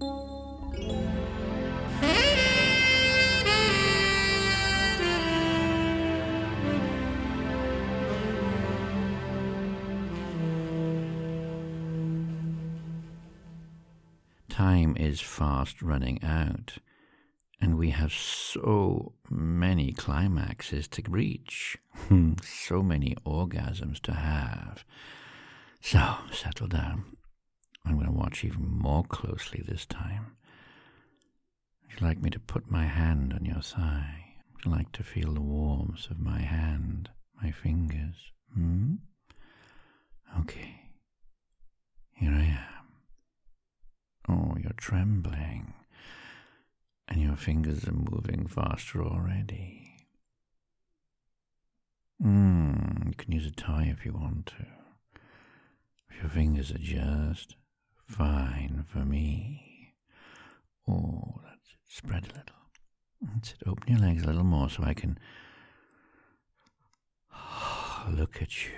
Time is fast running out, and we have so many climaxes to reach, so many orgasms to have. So, settle down. I'm going to watch even more closely this time. Would you like me to put my hand on your thigh? Would you like to feel the warmth of my hand, my fingers? Okay. Here I am. Oh, you're trembling, and your fingers are moving faster already. You can use a tie if you want to. Your fingers are just fine for me. Oh, that's it. Spread a little. That's it. Open your legs a little more so I can look at you.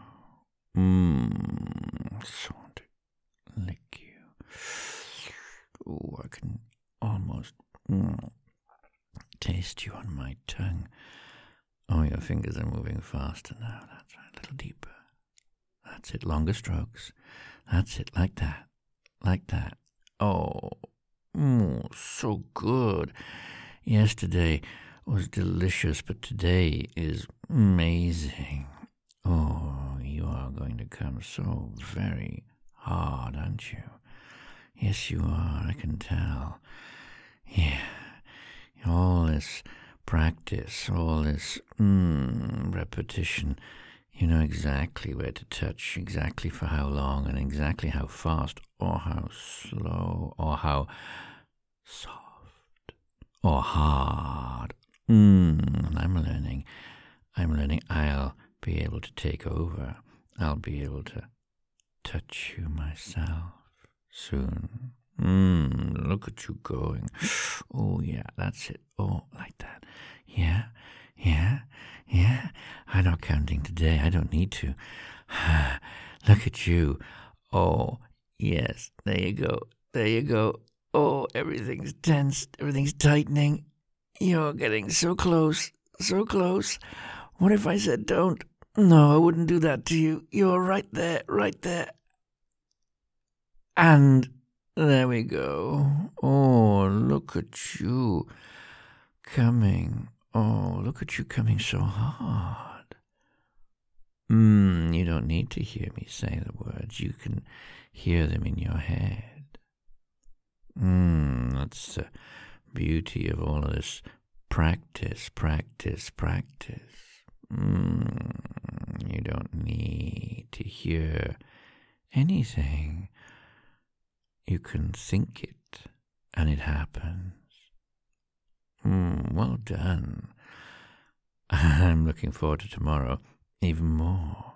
So want to lick you. Oh, I can almost taste you on my tongue. Oh, your fingers are moving faster now. That's right. A little deeper. That's it. Longer strokes. That's it. Like that. Like that. Oh, so good. Yesterday was delicious, but today is amazing. Oh, you are going to come so very hard, aren't you? Yes, you are. I can tell. Yeah. All this practice, all this repetition, you know exactly where to touch, exactly for how long, and exactly how fast, or how slow, or how soft, or hard. And I'm learning. I'll be able to take over. I'll be able to touch you myself soon. Look at you going. Oh, yeah, that's it. Oh, like that. Yeah. I'm not counting today. I don't need to. Look at you. Oh, yes. There you go. Oh, everything's tense. Everything's tightening. You're getting so close. So close. What if I said don't? No, I wouldn't do that to you. You're right there. And there we go. Oh, look at you coming. Oh, look at you coming so hard. You don't need to hear me say the words. You can hear them in your head. That's the beauty of all of this practice. You don't need to hear anything. You can think it, and it happens. Well done. I'm looking forward to tomorrow even more.